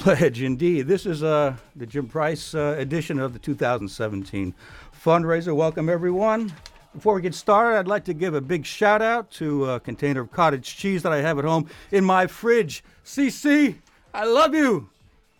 pledge, indeed. This is the Jim Price edition of the 2017 fundraiser. Welcome, everyone. Before we get started, I'd like to give a big shout out to a container of cottage cheese that I have at home in my fridge. CC, I love you.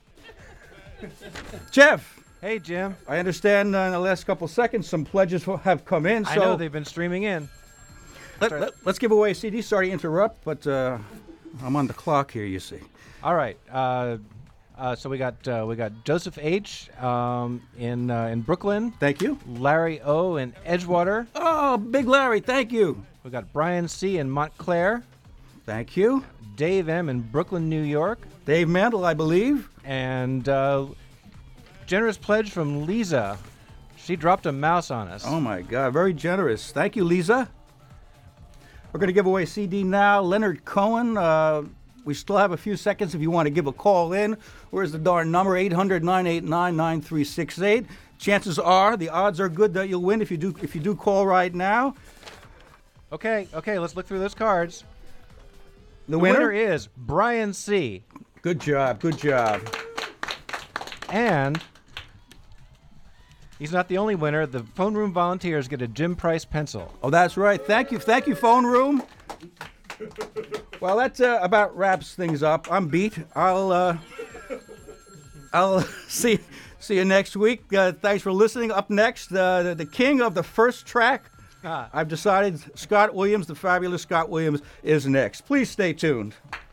Jeff. Hey, Jim. I understand in the last couple seconds some pledges have come in. I know they've been streaming in. Let's give away a CD. Sorry to interrupt, but I'm on the clock here, you see. All right. So we got Joseph H. in Brooklyn. Thank you. Larry O. in Edgewater. Oh, Big Larry, thank you. We got Brian C. in Montclair. Thank you. Dave M. in Brooklyn, New York. Dave Mantle, I believe. And generous pledge from Lisa. She dropped a mouse on us. Oh, my God. Very generous. Thank you, Lisa. We're going to give away a CD now. Leonard Cohen. We still have a few seconds if you want to give a call in. Where's the darn number? 800-989-9368. Chances are, the odds are good that you'll win if you do call right now. Okay, let's look through those cards. The winner is Brian C. Good job. And he's not the only winner. The phone room volunteers get a Jim Price pencil. Oh, that's right. Thank you, phone room. Well, that about wraps things up. I'm beat. I'll see you next week. Thanks for listening. Up next, the king of the first track. I've decided Scott Williams, the fabulous Scott Williams, is next. Please stay tuned.